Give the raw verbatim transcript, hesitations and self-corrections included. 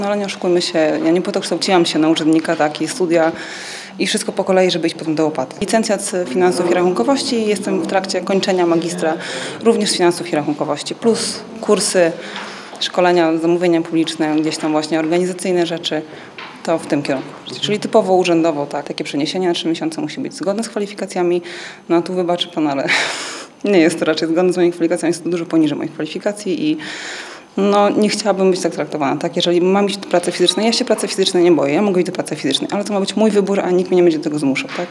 No ale nie oszukujmy się, ja nie po to kształciłam się na urzędnika, tak, i studia i wszystko po kolei, żeby iść potem do łopaty. Licencjat z finansów i rachunkowości i jestem w trakcie kończenia magistra również z finansów i rachunkowości, plus kursy, szkolenia, zamówienia publiczne, gdzieś tam właśnie organizacyjne rzeczy, to w tym kierunku. Czyli typowo urzędowo, tak, takie przeniesienie na trzy miesiące musi być zgodne z kwalifikacjami, no a tu wybaczy pan, ale nie jest to raczej zgodne z moimi kwalifikacjami, jest to dużo poniżej moich kwalifikacji i no nie chciałabym być tak traktowana, tak? Jeżeli mam iść do pracy fizycznej, ja się pracy fizycznej nie boję, ja mogę iść do pracy fizycznej, ale to ma być mój wybór, a nikt mnie nie będzie do tego zmuszał, tak?